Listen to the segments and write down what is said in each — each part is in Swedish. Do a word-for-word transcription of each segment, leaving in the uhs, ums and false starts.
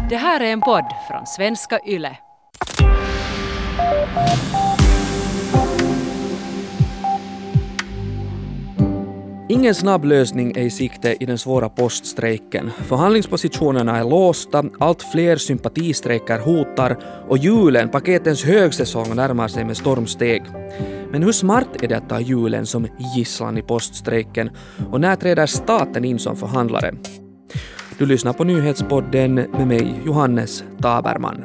Det här är en podd från Svenska Yle. Ingen snabb lösning är i sikte i den svåra poststrejken. Förhandlingspositionerna är låsta, allt fler sympatistrejker hotar och julen, paketens högsäsong, närmar sig med stormsteg. Men hur smart är det att ta julen som gisslan i poststrejken och när träder staten in som förhandlare? Du lyssnar på nyhetspodden med mig, Johannes Taberman.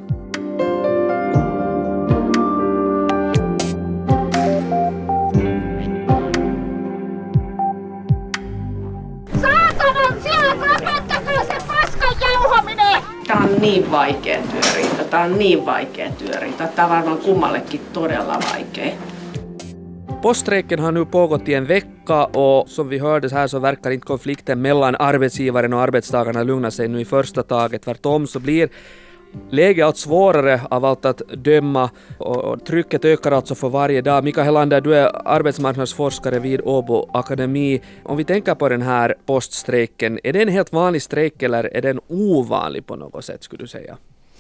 Tämä on niin vaikea työriita. Tämä on niin vaikea työriita. Tämä on varmaan kummallekin todella vaikea. Poststrejken har nu pågått i en vecka och som vi hörde här så verkar inte konflikten mellan arbetsgivaren och arbetstagarna lugna sig nu i första taget. Tvärtom så blir läget allt svårare av allt att döma och trycket ökar alltså för varje dag. Mika Helander, du är arbetsmarknadsforskare vid Åbo Akademi. Om vi tänker på den här poststrejken, är det en helt vanlig strejk eller är den ovanlig på något sätt skulle du säga?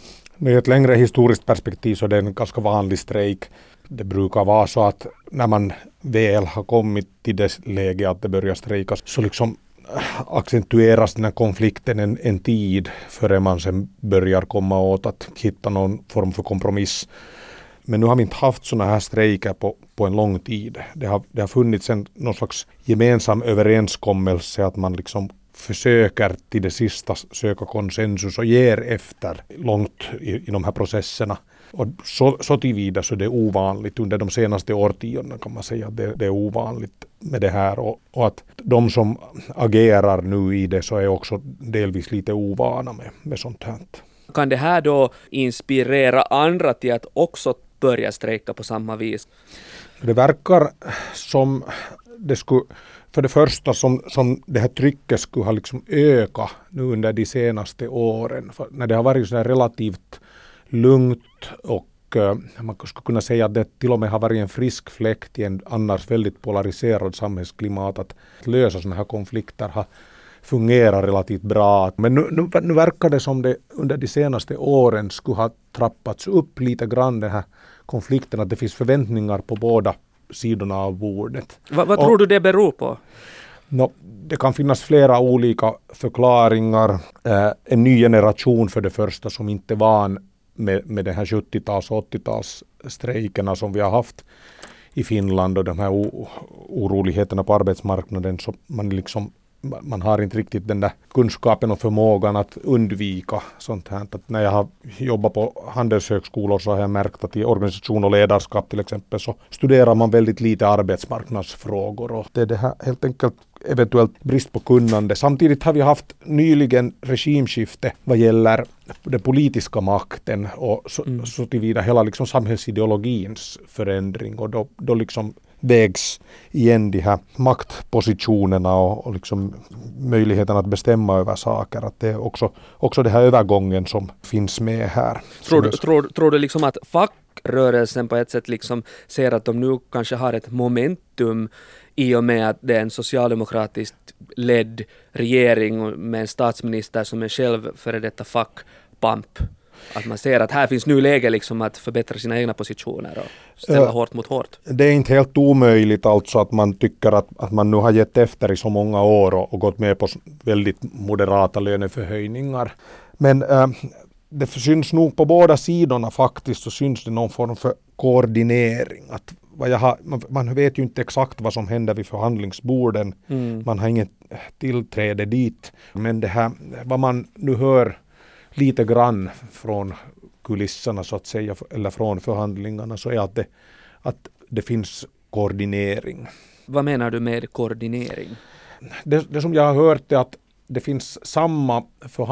I ett längre historiskt perspektiv så är det en ganska vanlig strejk. Det brukar vara så att när man väl har kommit till det läge att det börjar strejkas så liksom accentueras den här konflikten en, en tid före man sen börjar komma åt att hitta någon form för kompromiss. Men nu har vi inte haft sådana här strejker på, på en lång tid. Det har, det har funnits en någon slags gemensam överenskommelse att man liksom försöker till det sista söka konsensus och ger efter långt i, i de här processerna. Och så, så tillvida så det är ovanligt under de senaste årtiondena kan man säga att det, det är ovanligt med det här och, och att de som agerar nu i det så är också delvis lite ovana med, med sånt här. Kan det här då inspirera andra till att också börja strejka på samma vis? Det verkar som det skulle, för det första som, som det här trycket skulle ha liksom ökat nu under de senaste åren. För när det har varit så här relativt lugnt och uh, man skulle kunna säga att det till och med har varit en frisk fläkt i en annars väldigt polariserad samhällsklimat att lösa sådana här konflikter har fungerat relativt bra. Men nu, nu, nu verkar det som det under de senaste åren skulle ha trappats upp lite grann den här konflikten, att det finns förväntningar på båda sidorna av bordet. Va, vad tror och, du det beror på? No, det kan finnas flera olika förklaringar. Eh, en ny generation för det första som inte är van med, med de här sjuttio-tals och åttio-tals strejkerna som vi har haft i Finland och de här o- oroligheterna på arbetsmarknaden, så man liksom man har inte riktigt den där kunskapen och förmågan att undvika sånt här. Att när jag har jobbat på handelshögskolor så har jag märkt att i organisation och ledarskap till exempel så studerar man väldigt lite arbetsmarknadsfrågor och det är det här helt enkelt eventuellt brist på kunnande. Samtidigt har vi haft nyligen regimskifte vad gäller den politiska makten och så, mm. så tillvida hela liksom samhällsideologins förändring och då, då liksom vägs igen de här maktpositionerna och, och liksom möjligheten att bestämma över saker. Att det är också, också det här övergången som finns med här. Tror du, tror, tror du liksom att fackrörelsen på ett sätt liksom ser att de nu kanske har ett momentum i och med att det är en socialdemokratiskt ledd regering med en statsminister som är själv före detta fackpamp? Att man ser att här finns nu läge liksom att förbättra sina egna positioner och ställa uh, hårt mot hårt. Det är inte helt omöjligt alltså att man tycker att, att man nu har gett efter i så många år och, och gått med på väldigt moderata löneförhöjningar. Men uh, det syns nog på båda sidorna faktiskt, så syns det någon form för koordinering. Att vad jag har, man, man vet ju inte exakt vad som händer vid förhandlingsborden. Mm. Man har inget tillträde dit. Men det här, vad man nu hör lite grann från kulisserna så att säga, eller från förhandlingarna, så är att det, att det finns koordinering. Vad menar du med koordinering? Det, det som jag har hört är att det finns samma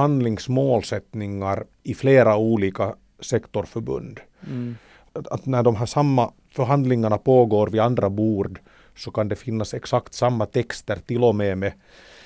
förhandlingsmålsättningar i flera olika sektorförbund. Mm. Att, att när de här samma förhandlingarna pågår vid andra bord så kan det finnas exakt samma texter till och med med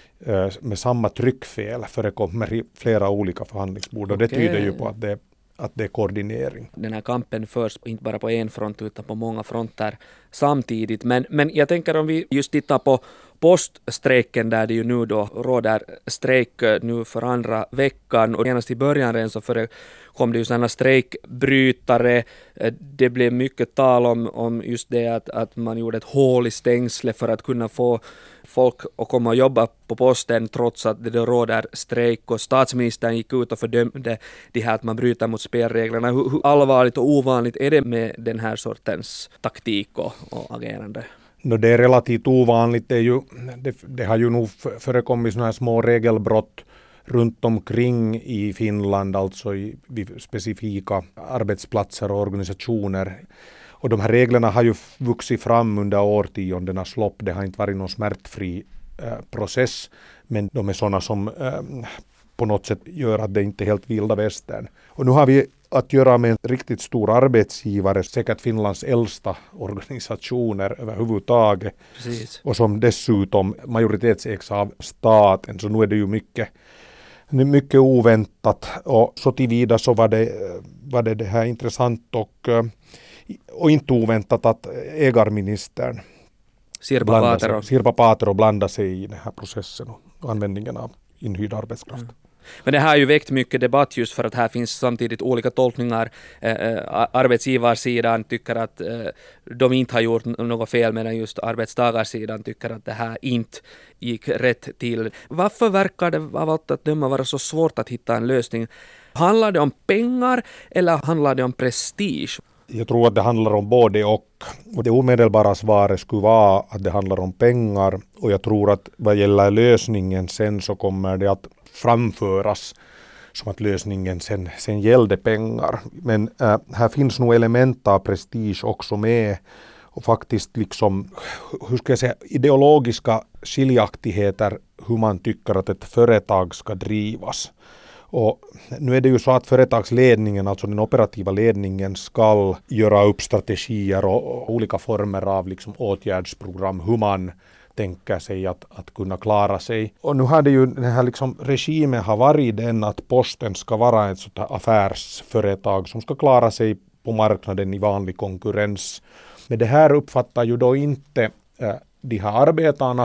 med samma tryckfel förekommer i flera olika förhandlingsbord och okay. Det tyder ju på att det, att det är koordinering. Den här kampen förs inte bara på en front utan på många fronter samtidigt. Men, men jag tänker om vi just tittar på poststrejken där det ju nu då råder strejk nu för andra veckan, och genast i början redan så förekom det ju sådana strejkbrytare. Det blev mycket tal om, om just det att, att man gjorde ett hål i stängslet för att kunna få folk att komma och jobba på posten trots att det då råder strejk, och statsministern gick ut och fördömde det här att man bryter mot spelreglerna. Hur, hur allvarligt och ovanligt är det med den här sortens taktik och, och agerande? No, det är relativt ovanligt. Det, är ju, det, det har ju nog förekommit sådana här små regelbrott runt omkring i Finland, alltså i, i specifika arbetsplatser och organisationer. Och de här reglerna har ju vuxit fram under årtiondenas lopp. Det har inte varit någon smärtfri eh, process, men de är sådana som eh, på något sätt gör att det inte är helt vilda västern. Och nu har vi att göra med en riktigt stor arbetsgivare, säkert Finlands äldsta organisationer överhuvudtaget. Precis. Och som dessutom majoritetsägs av staten, så nu är det ju mycket, mycket oväntat. Och så tillvida så var det, var det det här intressant och, och inte oväntat att ägarministern Sirpa Paatero. Sirpa Paatero blandade sig i den här processen och användningen av inhyrd arbetskraft. Mm. Men det här har ju väckt mycket debatt just för att här finns samtidigt olika tolkningar. Eh, arbetsgivarsidan tycker att eh, de inte har gjort något fel, medan just arbetstagarsidan tycker att det här inte gick rätt till. Varför verkar det av allt att döma vara så svårt att hitta en lösning? Handlar det om pengar eller handlar det om prestige? Jag tror att det handlar om både och. Och det omedelbara svaret skulle vara att det handlar om pengar, och jag tror att vad gäller lösningen sen så kommer det att framföras som att lösningen sen, sen gällde pengar. Men äh, här finns nog element av prestige också med, och faktiskt liksom, hur ska jag säga, ideologiska skiljaktigheter hur man tycker att ett företag ska drivas. Och nu är det ju så att företagsledningen, alltså den operativa ledningen, ska göra upp strategier och, och olika former av liksom åtgärdsprogram, hur man tänker sig att, att kunna klara sig. Och nu har det ju, den här liksom regimen har varit den att posten ska vara ett sånt här affärsföretag som ska klara sig på marknaden i vanlig konkurrens. Men det här uppfattar ju då inte äh, de här arbetarna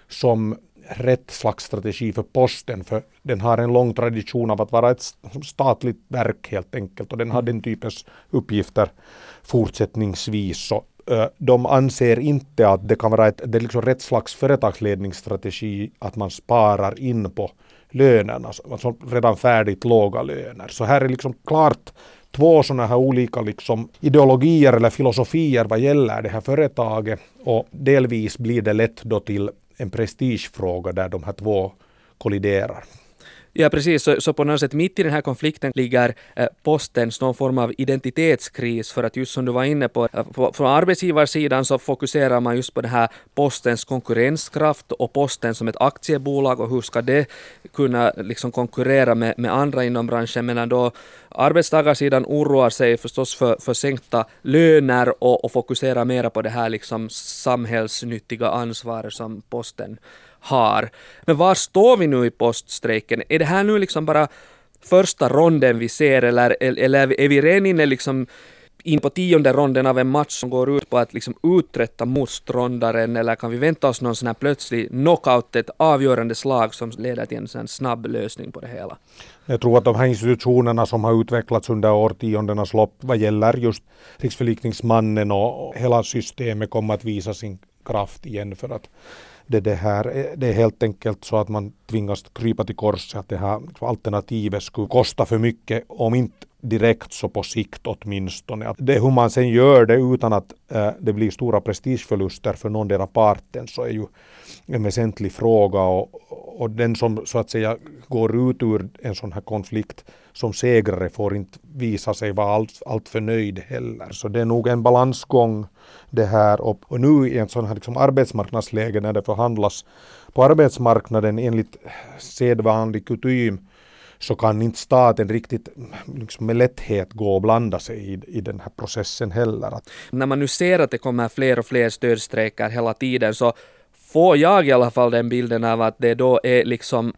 som rätt slags strategi för posten, för den har en lång tradition av att vara ett statligt verk helt enkelt, och den har den typens uppgifter fortsättningsvis. Så äh, de anser inte att det kan vara ett, det är liksom rätt slags företagsledningsstrategi att man sparar in på lönerna, alltså redan färdigt låga löner. Så här är liksom klart två sådana här olika liksom ideologier eller filosofier vad gäller det här företaget, och delvis blir det lätt då till en prestigefråga där de här två kolliderar. Ja, precis. Så, så på något sätt mitt i den här konflikten ligger eh, postens någon form av identitetskris, för att just som du var inne på, eh, på från arbetsgivarsidan så fokuserar man just på det här postens konkurrenskraft och posten som ett aktiebolag, och hur ska det kunna liksom konkurrera med, med andra inom branschen, medan då arbetstagarsidan oroar sig förstås för, för sänkta löner och, och fokuserar mera på det här liksom samhällsnyttiga ansvaret som posten har. Men var står vi nu i poststrejken? Är det här nu liksom bara första ronden vi ser, eller, eller är vi redan inne liksom in på tionde ronden av en match som går ut på att liksom uträtta motståndaren, eller kan vi vänta oss någon sån här plötslig knockout, ett avgörande slag som leder till en sån snabb lösning på det hela? Jag tror att de här institutionerna som har utvecklats under årtiondenas lopp vad gäller just riksförlikningsmannen och hela systemet kommer att visa sin kraft igen, för att Det, det, här, det är helt enkelt så att man tvingas krypa till korset, att det här alternativet skulle kosta för mycket, om inte direkt så på sikt åtminstone. Det hur man sen gör det utan att äh, det blir stora prestigeförluster för någondera parten, så är ju en väsentlig fråga, och, och den som så att säga går ut ur en sån här konflikt som segrare får inte visa sig vara allt, allt för nöjd heller. Så det är nog en balansgång det här, och, och nu i en sån här liksom arbetsmarknadsläge när det förhandlas på arbetsmarknaden enligt sedvanlig kutym, så kan inte staten riktigt liksom med lätthet gå och blanda sig i, i den här processen heller. När man nu ser att det kommer fler och fler stödstrejker hela tiden, så får jag i alla fall den bilden av att det då är liksom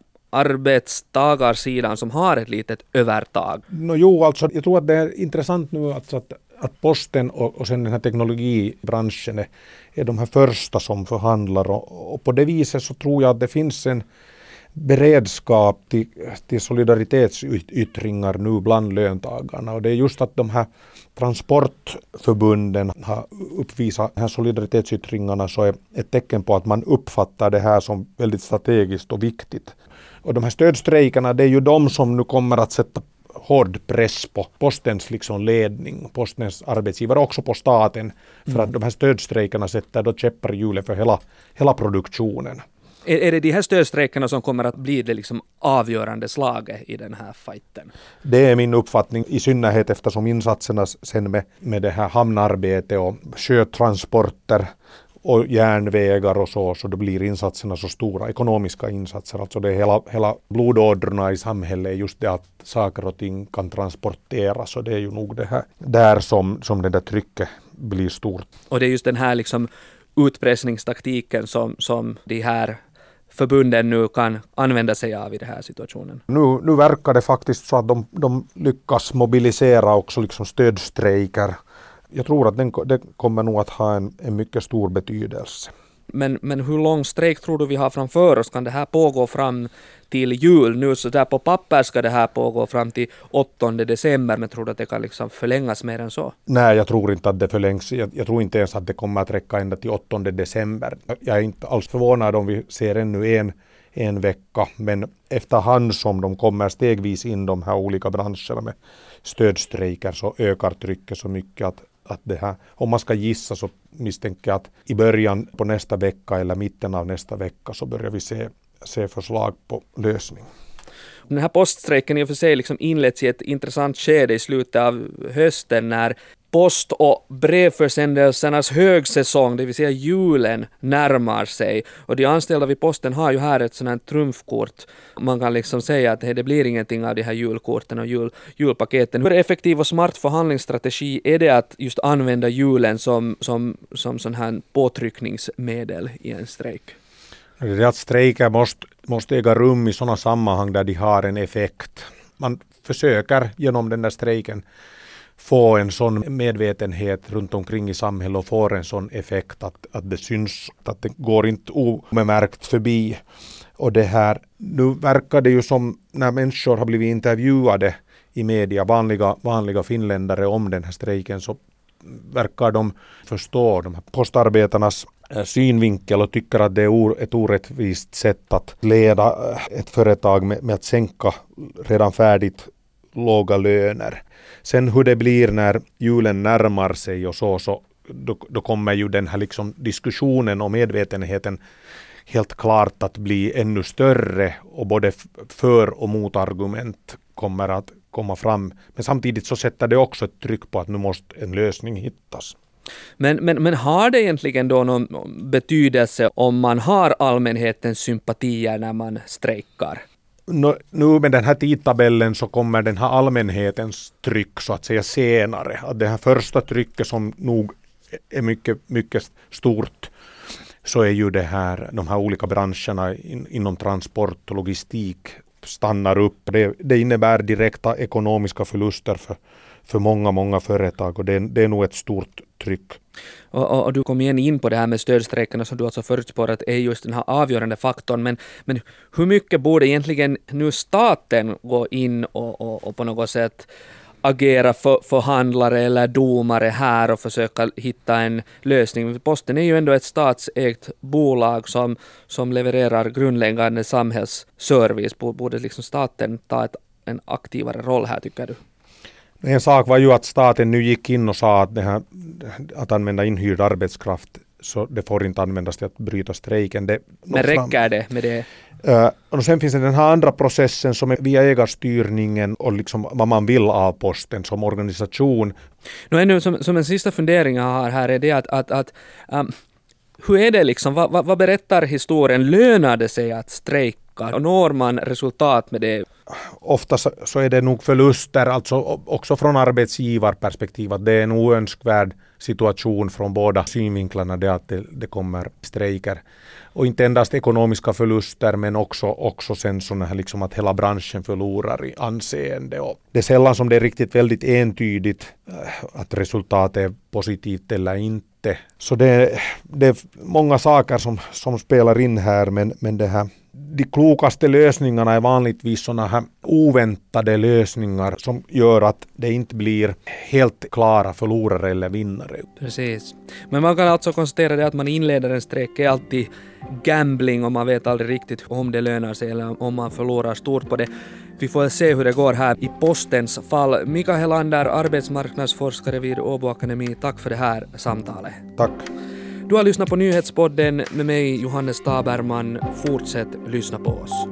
arbetstagarsidan som har ett litet övertag. No, jo, alltså jag tror att det är intressant nu alltså att att posten och, och sen den här teknologibranschen är, är de här första som förhandlar och, och på det viset så tror jag att det finns en beredskap till, till solidaritetsyttringar nu bland löntagarna och det är just att de här transportförbunden har uppvisat de här solidaritetsyttringarna så är ett tecken på att man uppfattar det här som väldigt strategiskt och viktigt. Och de här stödstrejkerna, det är ju de som nu kommer att sätta hård press på postens liksom ledning, postens arbetsgivare och också på staten för mm. att de här stödstrejkerna sätter då käppar i hjulet för hela, hela produktionen. Är, är det de här stödstrejkerna som kommer att bli det liksom avgörande slaget i den här fighten? Det är min uppfattning, i synnerhet eftersom insatserna sen med, med det här hamnarbete och sjötransporter och järnvägar och så, så då blir insatserna så stora, ekonomiska insatser. Alltså det är hela, hela blodådrorna i samhället, just det att saker och ting kan transporteras och det är ju nog det här där som, som det där trycket blir stort. Och det är just den här liksom utpressningstaktiken som, som de här förbunden nu kan använda sig av i den här situationen. Nu, nu verkar det faktiskt så att de, de lyckas mobilisera också liksom stödstrejker. Jag tror att den, det kommer nog att ha en, en mycket stor betydelse. Men, men hur lång strejk tror du vi har framför oss? Kan det här pågå fram till jul nu? Så där på papper ska det här pågå fram till åttonde december, men tror du att det kan liksom förlängas mer än så? Nej, jag tror inte att det förlängs. Jag, jag tror inte ens att det kommer att räcka ända till åttonde december. Jag är inte alls förvånad om vi ser ännu en, en vecka, men efterhand som de kommer stegvis in de här olika branscherna med stödstrejker så ökar trycket så mycket att att det här, om man ska gissa så misstänker jag att i början på nästa vecka eller mitten av nästa vecka så börjar vi se, se förslag på lösning. Den här poststrejken i och för sig liksom inletts i ett intressant skede i slutet av hösten när post- och brevförsändelsernas högsäsong, det vill säga julen, närmar sig. Och de anställda vid posten har ju här ett sådant här trumfkort. Man kan liksom säga att det blir ingenting av de här julkorten och jul, julpaketen. Hur effektiv och smart förhandlingsstrategi är det att just använda julen som, som, som sån här påtryckningsmedel i en strejk? Det är att strejker måste, måste äga rum i sådana sammanhang där de har en effekt. Man försöker genom den där strejken få en sån medvetenhet runt omkring i samhället och får en sån effekt att, att det syns, att det går inte obemärkt förbi. Och det här, nu verkar det ju som när människor har blivit intervjuade i media, vanliga, vanliga finländare om den här strejken, så verkar de förstå de här postarbetarnas synvinkel och tycker att det är ett orättvist sätt att leda ett företag med, med att sänka redan färdigt låga löner. Sen hur det blir när julen närmar sig och så, så då, då kommer ju den här liksom diskussionen och medvetenheten helt klart att bli ännu större och både för- och motargument kommer att komma fram. Men samtidigt så sätter det också ett tryck på att nu måste en lösning hittas. Men, men, men har det egentligen då någon betydelse om man har allmänhetens sympatier när man strejkar? Nu, nu med den här tidtabellen så kommer den här allmänhetens tryck så att säga senare. Att det här första trycket som nog är mycket, mycket stort så är ju det här, de här olika branscherna in, inom transport och logistik stannar upp. Det, det innebär direkta ekonomiska förluster för, för många, många företag och det, det är nog ett stort tryck. Och, och, och du kom igen in på det här med stödstrejkerna som du alltså förutspårat är just den här avgörande faktorn. Men, men hur mycket borde egentligen nu staten gå in och, och, och på något sätt agera för förhandlare eller domare här och försöka hitta en lösning? Posten är ju ändå ett statsägt bolag som, som levererar grundläggande samhällsservice. Borde liksom staten ta ett, en aktivare roll här, tycker du? En sak var ju att staten nu gick in och sa att det här, att använda inhyrd arbetskraft så det får inte användas till att bryta strejken. Det, Men räcker det med det? Uh, och sen finns det den här andra processen som är via ägarstyrningen och liksom vad man vill av posten som organisation. Nu ännu som, som en sista fundering jag har här är det att, att, att um, hur är det liksom, vad, vad, vad berättar historien? Lönar det sig att strejka och når man resultat med det? ofta så, så är det nog förluster, alltså också från arbetsgivarperspektiv, att det är en oönskvärd situation från båda synvinklarna, det att det, det kommer strejker. Och inte endast ekonomiska förluster, men också, också sen sådana här liksom att hela branschen förlorar i anseende. Och det är sällan som det är riktigt väldigt entydigt att resultatet är positivt eller inte. Så det, det är många saker som, som spelar in här, men, men det här, de klokaste lösningarna är vanligtvis sådana här oväntade lösningar som gör att det inte blir helt klara förlorare eller vinnare. Precis. Men man kan alltså konstatera det att man inleder en strejk är alltid gambling och man vet aldrig riktigt om det lönar sig eller om man förlorar stort på det. Vi får se hur det går här i Postens fall. Mika Helander, arbetsmarknadsforskare vid Åbo Akademi, tack för det här samtalet. Tack. Du har lyssnat på Nyhetspodden med mig, Johannes Taberman. Fortsätt lyssna på oss.